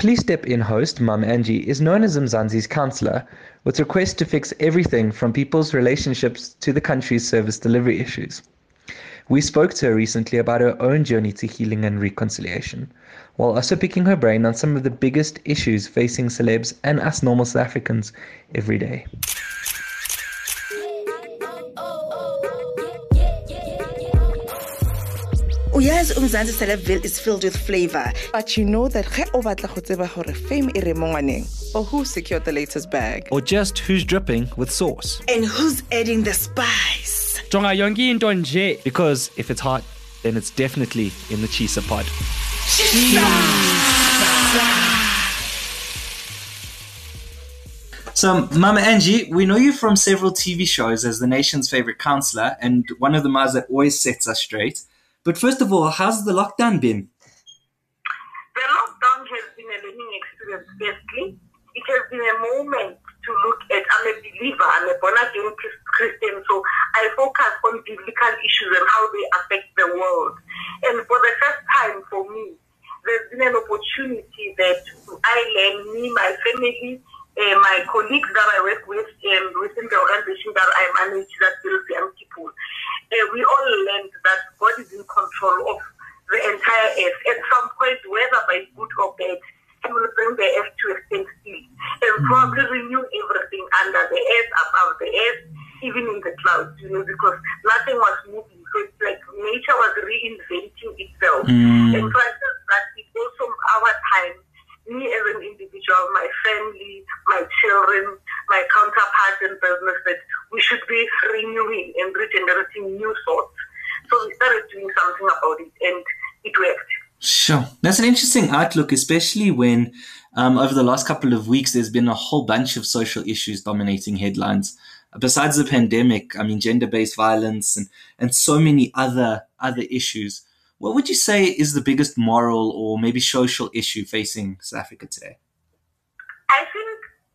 Please Step In host, Mum Angie, is known as Mzansi's counsellor, with requests to fix everything from people's relationships to the country's service delivery issues. We spoke to her recently about her own journey to healing and reconciliation, while also picking her brain on some of the biggest issues facing celebs and us normal South Africans every day. Uyazi uMzansi Celebville is filled with flavor, but you know that ge o batla go tseba hore fame e re mo ngwaneng, or who secured the latest bag, or just who's dripping with sauce, and who's adding the spice. Jonga yonke into nje. Because if it's hot, then it's definitely in the Chisa pod. So, Mama Angie, we know you from several TV shows as the nation's favorite counselor and one of the mas that always sets us straight. But first of all, how's the lockdown been? The lockdown has been a learning experience, firstly. It has been a moment to look at, I'm a believer, I'm a born-again Christian, so I focus on biblical issues and how they affect the world. And for the first time for me, there's been an opportunity that I learn, me, my family, my colleagues that I work with within the organization that I manage, that builds young people. We all learned that God is in control of the entire earth. At some point, whether by good or bad, He will bring the earth to a standstill and probably renew everything under the earth, above the earth, even in the clouds, because nothing was moving. So it's like nature was reinventing itself. And so I felt that it's also our time, me as an individual, my family, my children, my counterparts in business, that we should be renewing and regenerating new thoughts. So we started doing something about it, and it worked. Sure. That's an interesting outlook, especially when over the last couple of weeks, there's been a whole bunch of social issues dominating headlines. Besides the pandemic, I mean, gender-based violence and so many other issues. What would you say is the biggest moral or maybe social issue facing South Africa today? I think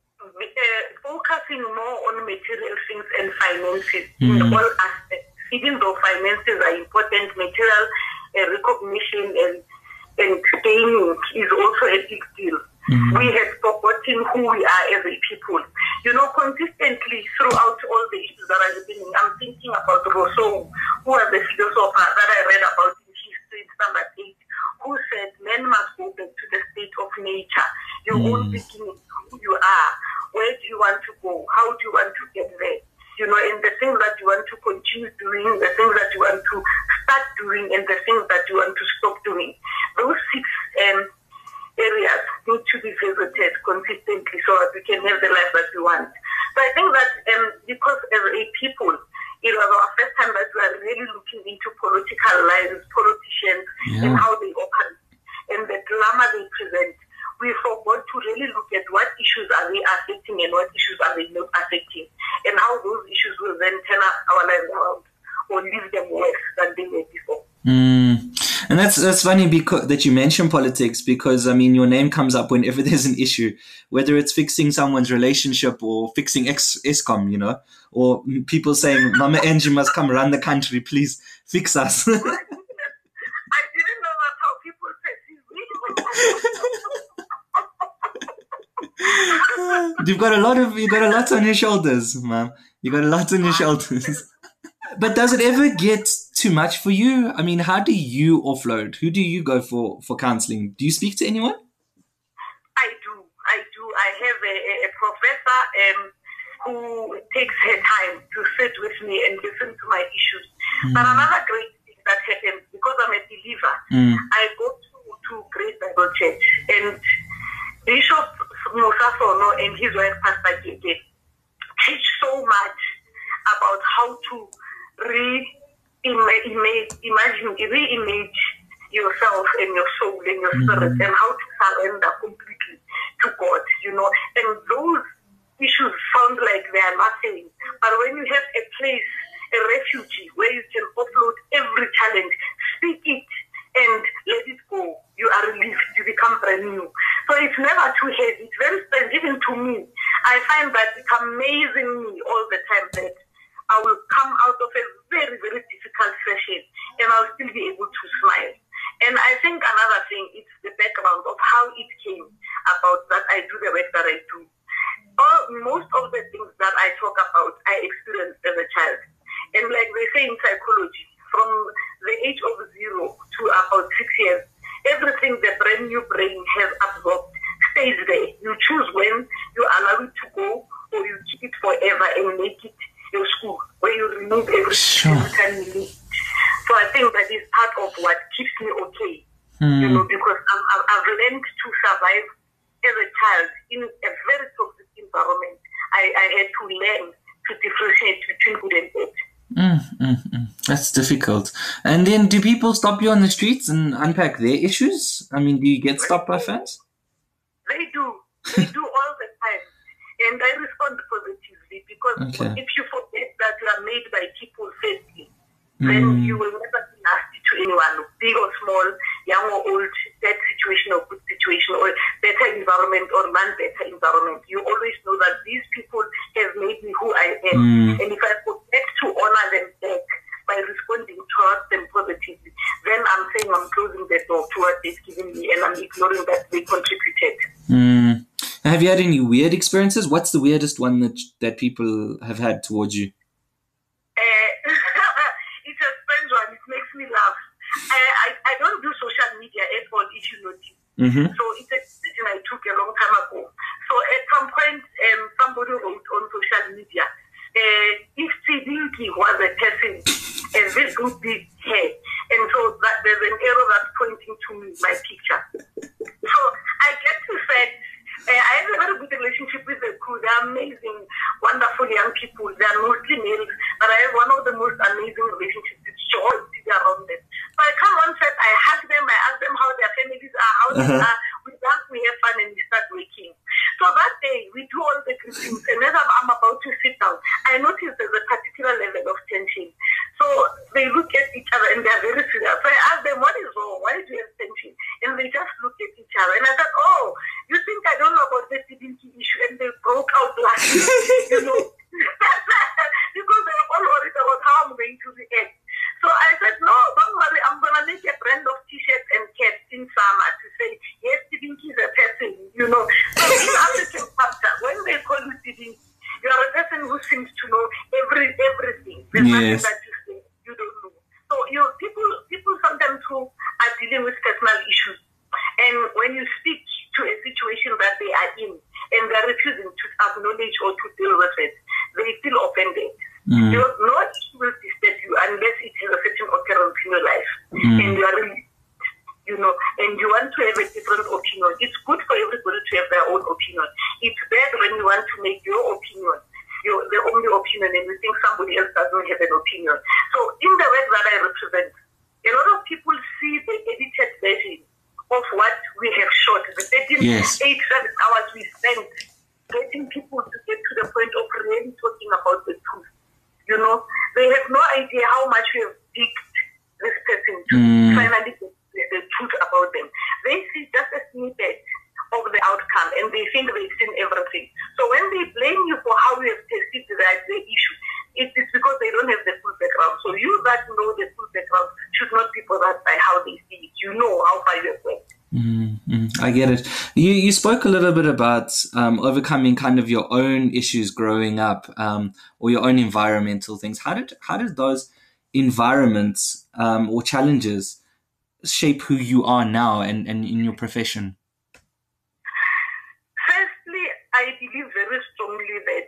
focusing more on material things and finances in all aspects, even though finances are important, material recognition and gaining is also a big deal. We have forgotten who we are as a people. Consistently throughout all the issues that are happening, I'm thinking about Rousseau, who was the philosopher that I read about in history, number 8, who said men must go back to the state of nature. Your own beginning, who you are, where do you want to go, how do you want to get there? And the things that you want to continue doing, the things that you want to start doing, and the things that you want to stop doing. Those 6 areas need to be visited consistently so that we can have the life that we want. So I think that because as a people, it was our first time that we are really looking into political lines, politicians, and how they operate, and the dilemma they present. We forgot to really look at what issues are they affecting and what issues are they not affecting, and how those issues will then turn our lives around or leave them worse than they were before. And that's funny because that you mention politics, because I mean your name comes up whenever there's an issue, whether it's fixing someone's relationship or fixing Eskom, or people saying Mama Angie must come run the country, please fix us. I didn't know that's how people said You've got a lot on your shoulders, ma'am. You got a lot on your shoulders. But does it ever get too much for you? I mean, how do you offload? Who do you go for counseling? Do you speak to anyone? I do. I have a professor who takes her time to sit with me and listen to my issues. But another great thing that happens, because I'm a believer, I go to Great Bible Church, and Bishop Musa Sono and his wife Pastor Gege teach so much about how to reimage yourself and your soul and your spirit, and how to surrender completely to God, and those issues sound like they are nothing, but when you have a place, a refugee where you can offload every challenge, speak it and let it go, you are released, you become brand new. So it's never too heavy, it's very strange, even to me. I find that it's amazing me all the time that I will come out of a very, very difficult session and I'll still be able to smile. And I think another thing is the background of how it came. about that I do the work that I do. Most of the things that I talk about, I experienced as a child. And like they say in psychology, from the age of 0 to about 6 years, everything the brand new brain has absorbed stays there. You choose when you allow it to go, or you keep it forever and make it your school, where you remove everything every time you leave. So I think that is part of what keeps me okay, you know, because I've learned to survive as a child in a very toxic environment. I had to learn to differentiate between good and bad. That's difficult. And then do people stop you on the streets and unpack their issues? I mean, do you get stopped by fans? They do. They do all the time. And I respond positively because if you forget that you are made by people firstly, then you will never be nasty to anyone, big or small, young or old, bad situation or good situation, or better environment or non-better environment. You always know that these people have made me who I am. And if I forget to honor them back by responding towards them positively, then I'm saying I'm closing the door to what they've given me and I'm ignoring that they contributed. Have you had any weird experiences? What's the weirdest one that people have had towards you? It's a strange one. It makes me laugh. I don't do social media at all, if you notice. So it's a decision I took a long time ago. So at some point, somebody wrote on social media, if Sidinki was a person, this would be her. And so there's an arrow that's pointing to me, my picture. So I get to say, I have a very good relationship with the crew. They're amazing, wonderful young people. They're mostly males, but I have one of the most amazing relationships. It's joy to be around them. So I come on set, I hug them, I ask them how their families are, how they are. We dance, we have fun, and we start working. So that day, we do all the greetings, and as I'm about to sit down, I notice there's a particular level of tension. So they look at each other, and they're very serious. So I ask them, what is wrong? Why do you have tension? And they just look at each other. And I said, oh, you think I don't know about the Sidinki issue? And they broke out laughing, you know, because they were all worried about how I'm going to react. So I said, no, don't worry. I'm going to make a brand of T-shirts and caps in summer to say, yes, Sidinki is a person, you know. So in African culture, when they call you Sidinki, you are a person who seems to know everything. There's nothing that you say you don't know. So people sometimes who are dealing with personal issues, and when you speak to a situation that they are in, and they're refusing to acknowledge or to deal with it, they feel offended. No one will disturb you unless it has a certain occurrence in your life, and you are really, you know, and you want to have a different opinion. It's good for everybody to have their own opinion. It's bad when you want to make your opinion the only opinion, and you think somebody else doesn't have an opinion. So in the work that I represent, a lot of people see the edited version of what we have shot, the 8 hours we spent getting people to get to the point of really talking about the truth. You know, they have no idea how much we have picked this person to finally get the truth about them. They see just a snippet of the outcome, and they think they've seen everything. So when they blame you for how you have perceived the issue, it is because they don't have the full background. So you that know the full background should not be bothered by how they see it. You know how far you have went. I get it. You spoke a little bit about overcoming kind of your own issues growing up, or your own environmental things. How did those environments or challenges shape who you are now and in your profession? Firstly, I believe very strongly that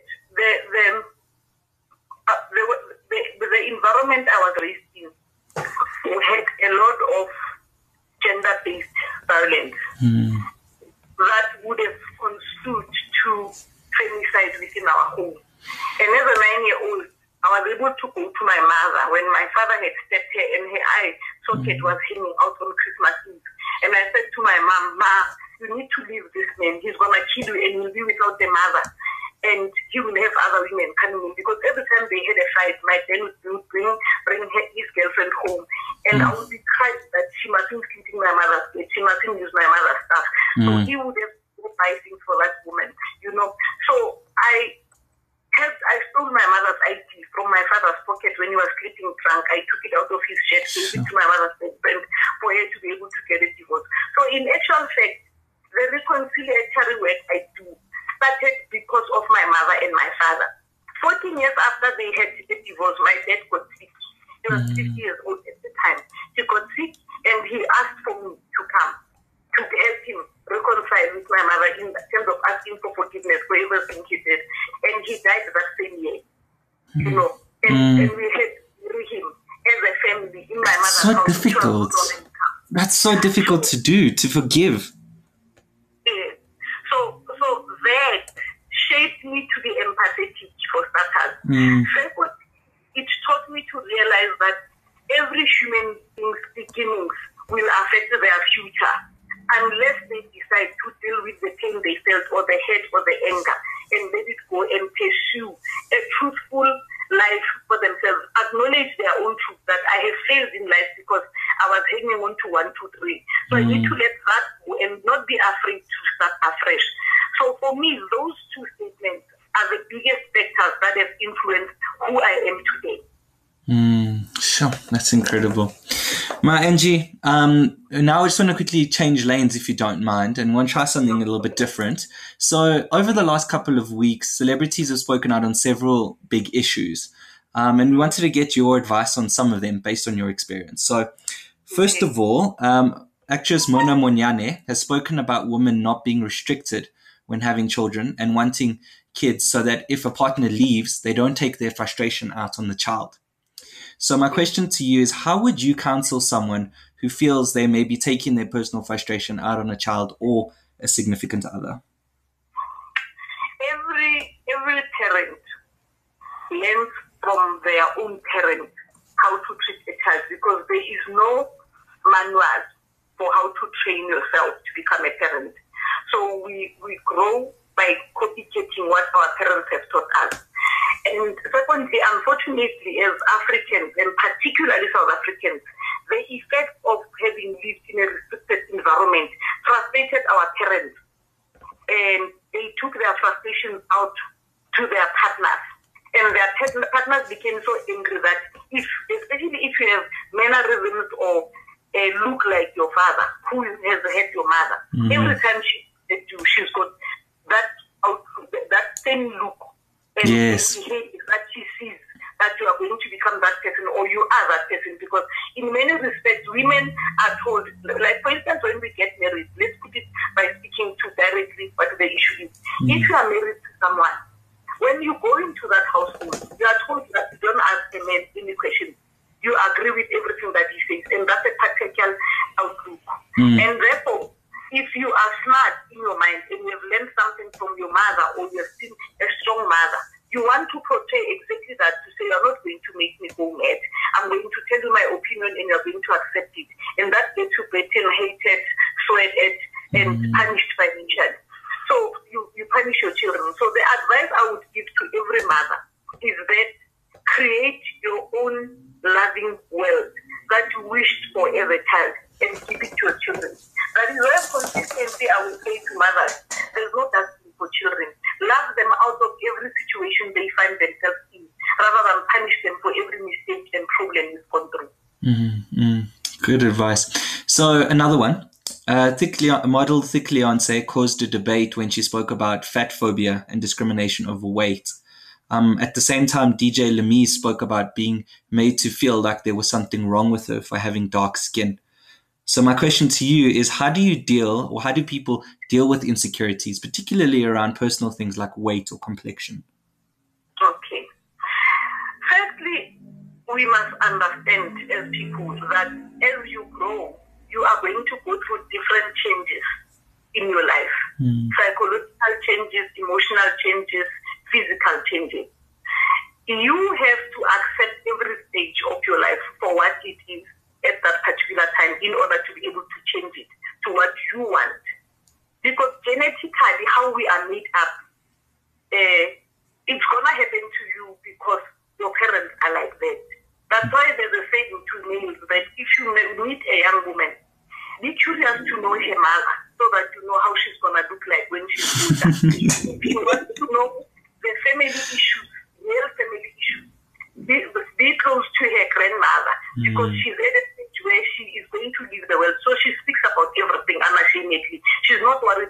the environment I was raised in had a lot of gender-based violence that would have constituted to femicide within our home. And as a 9-year-old, I was able to go to my mother when my father had stepped here and her eye socket was hanging out on Christmas Eve. And I said to my mom, Ma, you need to leave this man. He's going to kill you and you'll be without the mother. And he will have other women coming in. Because every time they had a fight, my dad would bring his girlfriend home. And I would be crying that she mustn't sleep in my mother's bed. She mustn't use my mother's stuff. So he would have to buy things for that woman, you know. So I stole my mother's ID from my father's pocket when he was sleeping drunk. I took it out of his shirt, gave it to my mother's best friend for her to be able to get a divorce. So in actual fact, the reconciliatory work I do started because of my mother and my father. 14 years after they had a divorce, my dad got sick. He was 50 years old at the time. He got sick and he asked for me to come to help him reconcile with my mother in terms of asking for forgiveness for everything he did. And he died that same year, you know. And we had to bury him as a family in my mother's so house. difficult. That's so difficult to do, to forgive. Yeah. So that shaped me to be empathetic for starters. Second, it taught me to realize that every human being's beginnings will affect their future unless they decide to deal with the pain they felt or the hate or the anger and let it go and pursue a truthful life for themselves. Acknowledge their own truth that I have failed in life because I was hanging on to 1, 2, 3. So I need to let that go and not be afraid to start afresh. So for me, those two statements are the biggest factors that have influenced who I am today. Sure, that's incredible. Angie, now I just want to quickly change lanes if you don't mind, and want to try something a little bit different. So over the last couple of weeks, celebrities have spoken out on several big issues, and we wanted to get your advice on some of them based on your experience. So first of all, actress Mona Monyane has spoken about women not being restricted when having children and wanting kids so that if a partner leaves, they don't take their frustration out on the child. So my question to you is, how would you counsel someone who feels they may be taking their personal frustration out on a child or a significant other? Every parent learns from their own parent how to treat a child because there is no manual for how to train yourself to become a parent. So we grow by copycatting what our parents have taught us. And secondly, unfortunately, as Africans, and particularly South Africans, the effect of having lived in a restricted environment frustrated our parents. And they took their frustrations out to their partners. And their partners became so angry that especially if you have mannerisms or look like your father, who has had your mother, every time she's got that same look. And behavior that she sees that you are going to become that person or you are that person, because in many respects women are told, like for instance when we get married, let's put it by speaking to directly what the issue is. If you are married to someone, when you go into that household, you are told that you don't ask a man any questions. You agree with everything that he says, and that's a practical outlook. And therefore, if you are smart in your mind and you have learned something from your mother or you have seen a strong mother, you want to portray exactly that, to say you're not going to make me go mad. I'm going to tell you my opinion and you're going to accept it. And that gets you beaten, hated, sweated, and punished financially. So you punish your children. So the advice I would give to every mother is that create your own loving world that you wished for as a child and give it to your children. That is where consistency I will say to mothers, there's no destiny for children. Love them out of every situation they find themselves in, rather than punish them for every mistake and problem you've gone through. Good advice. So another one. Model Thick Leonce caused a debate when she spoke about fat phobia and discrimination over weight. At the same time, DJ Lemise spoke about being made to feel like there was something wrong with her for having dark skin. So my question to you is, how do people deal with insecurities, particularly around personal things like weight or complexion? Okay. Firstly, we must understand as people that as you grow, you are going to go through different changes in your life. Psychological changes, emotional changes, physical changes. You have to accept every stage of your life for what it is at that particular time in order to be able to change it to what you want. Because genetically, how we are made up, it's going to happen to you because your parents are like that. That's why there's a saying to males that if you meet a young woman, be curious to know her mother so that you know how she's going to look like when she's older. If you want to know the family issues, real family issues, be close to her grandmother because she's at a stage where she is going to leave the world. So she speaks about everything unashamedly. She's not worried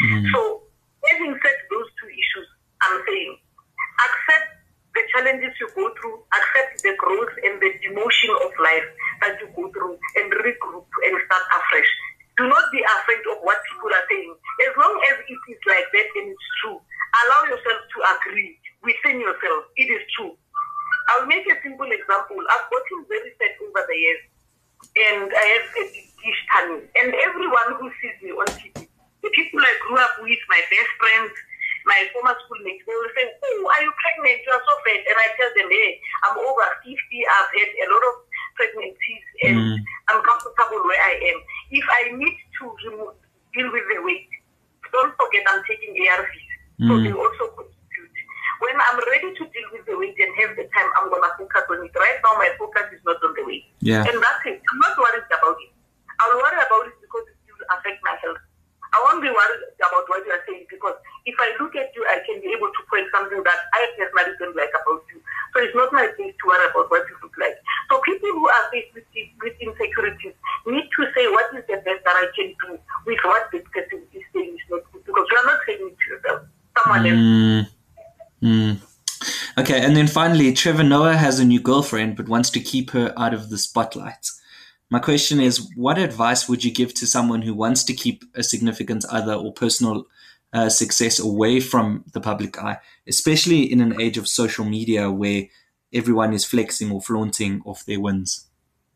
So, having said those two issues, I'm saying, accept the challenges you go through, accept the growth and the demotion of life that you go through, and regroup and start afresh. Do not be afraid of what people are saying. As long as it is like that and it's true, allow yourself to agree within yourself. It is true. I'll make a simple example. I've gotten very sad over the years, and I have a big dish tummy. And everyone who sees me on TV, the people I grew up with, my best friends, my former schoolmates, they will say, "Oh, are you pregnant? You are so fat." And I tell them, "Hey, I'm over 50. I've had a lot of pregnancies, and I'm comfortable where I am. If I need to deal with the weight, don't forget I'm taking ARVs. So they also contribute. When I'm ready to deal with the weight and have the time, I'm going to focus on it. Right now, my focus is not on the weight. Yeah. And that's it. I'm not worried about it. I'll worry about it because it will affect my health. I won't be worried about what you are saying because if I look at you, I can be able to point something that I personally don't like about you. So it's not my place to worry about what you look like. So people who are faced with insecurities need to say what is the best that I can do with what this person is saying is not good because you are not saying it to yourself. Someone else. Okay, and then finally, Trevor Noah has a new girlfriend but wants to keep her out of the spotlight. My question is, what advice would you give to someone who wants to keep a significant other or personal success away from the public eye, especially in an age of social media where everyone is flexing or flaunting off their wins?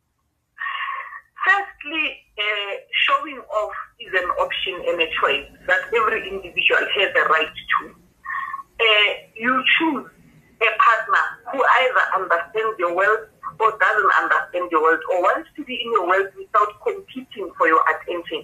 Firstly, showing off is an option and a choice that every individual has a right to. You choose a partner who either understands your wealth or doesn't understand your wealth or wants to be in your wealth without competing for your attention.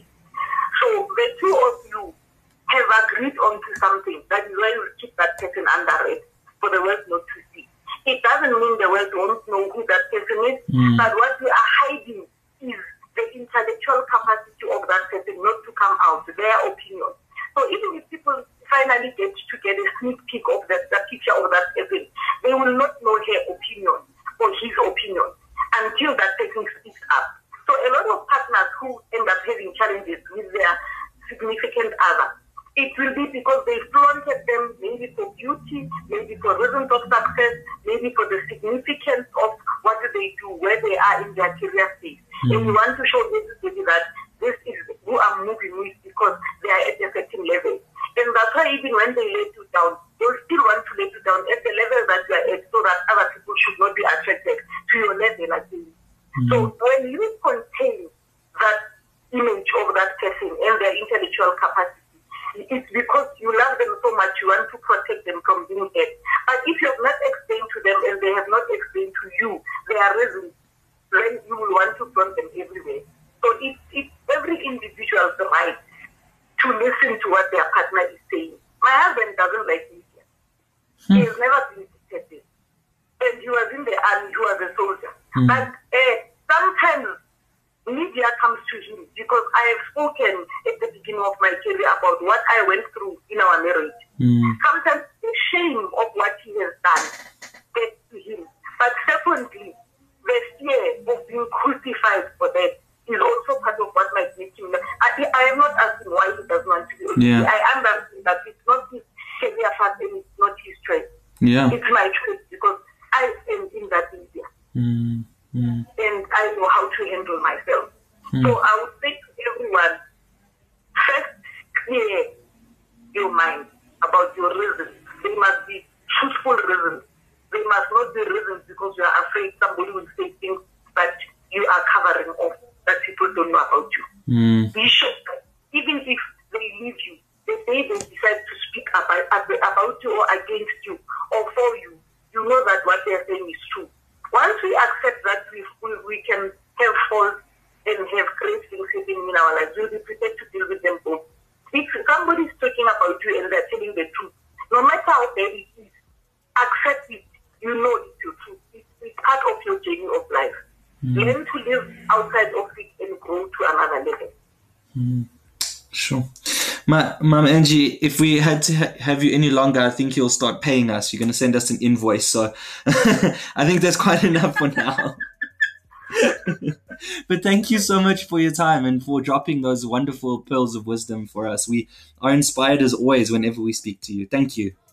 So the two of you have agreed onto something. That is why you keep that person under it for the world not to see. It doesn't mean the world won't know who that person is, but what you are hiding is the intellectual capacity of that person not to come out, their opinion. So even if people finally get to get a sneak peek of the picture of that person, they will not know her opinion or his opinion until that person speaks up. So a lot of partners who end up having challenges with their significant other, it will be because they flaunted them maybe for beauty, maybe for reasons of success, maybe for the significance of what do they do, where they are in their career stage. And you want to show this that this is who I'm moving with because they are at a certain level. And that's why even when they let you down, they'll still want to let you down at the level that you are at so that other people should not be attracted to your level again. So when you contain that image of that person and their intellectual capacity, it's because you love them so much, you want to protect them from being hurt. But if you have not explained to them and they have not explained to you their reasons, then you will want to front them everywhere. So it's every individual's right to listen to what their partner is saying. My husband doesn't like media. He has never been detected. And he was in the army, he was a soldier. But sometimes media comes to him because I have spoken at the beginning of my career about what I went through in our marriage. Sometimes the shame of what he has done gets to him. But secondly, the fear of being crucified for that is also part of what might make him. I am not asking why he doesn't want to be. Yeah. I understand that it's not his career path and it's not his choice. Yeah. It's my choice because I am in that media. And I know how to handle myself. So I would say to everyone, first clear your mind about your reasons. They must be truthful reasons. They must not be reasons because you are afraid somebody will say things that you are covering off, that people don't know about you. Be sure, even if they leave you, the day they decide to speak about you or against you or for you, you know that what they are saying is true. Once we accept that we can have faults and have great things happening in our lives, we'll be prepared to deal with them both. If somebody is talking about you and they're telling the truth, no matter how bad it is, accept it. You know it's your truth. It's part of your journey of life. Learn to live outside of it and grow to another level. Sure. Ma'am Angie, if we had to have you any longer, I think you'll start paying us. You're going to send us an invoice. So I think that's quite enough for now. But thank you so much for your time and for dropping those wonderful pearls of wisdom for us. We are inspired as always whenever we speak to you. Thank you.